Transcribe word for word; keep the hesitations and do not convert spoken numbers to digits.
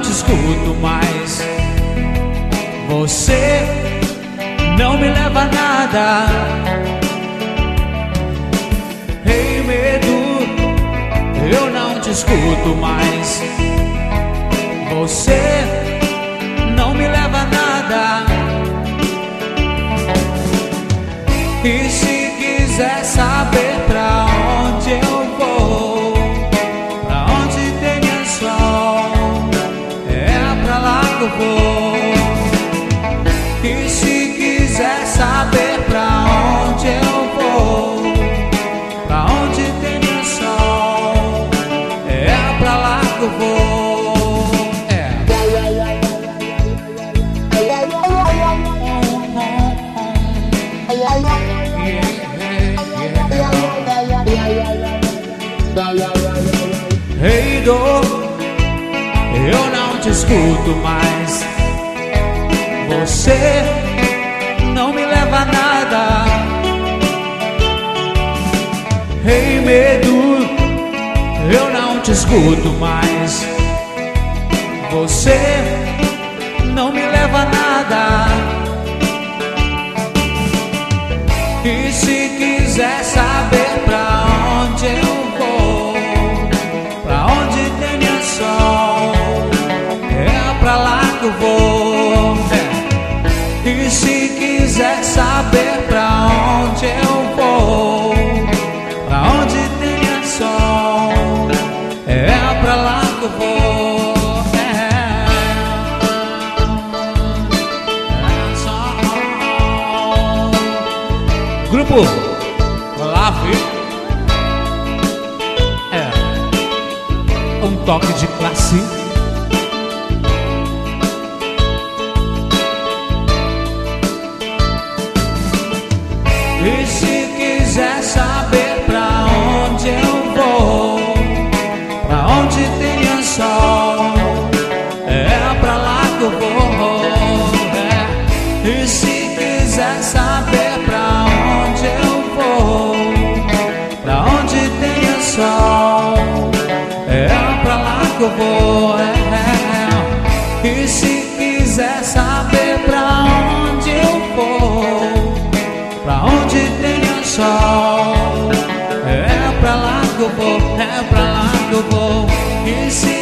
te escuto mais. Você não me leva a nada. Ei, medo, eu não te escuto mais. Você não me leva a nada. E se quiser saber pra onde eu vou, pra onde tem sol, é pra lá que eu vou. E se quiser saber pra onde eu vou, pra onde tem sol, é pra lá que eu vou. Ei, dor, eu não te escuto mais. Você não me leva a nada. Ei, medo, eu não te escuto mais. Você não me leva a nada. E se quiser saber pra onde eu vou, pra onde tem sol, é pra lá que eu vou. É. E se quiser saber pra onde eu vou, pra onde tem sol, é pra lá que eu vou. É. É só. Grupo Lave. É um toque de classe. E se quiser saber pra onde eu vou, pra onde tem sol, é pra lá que eu vou. É. E se quiser saber pra onde eu vou, pra onde tem sol, é pra lá que eu vou. É. E se quiser saber pra onde eu vou, pra onde tem sol, é pra lá que eu vou, é pra lá que eu vou. E se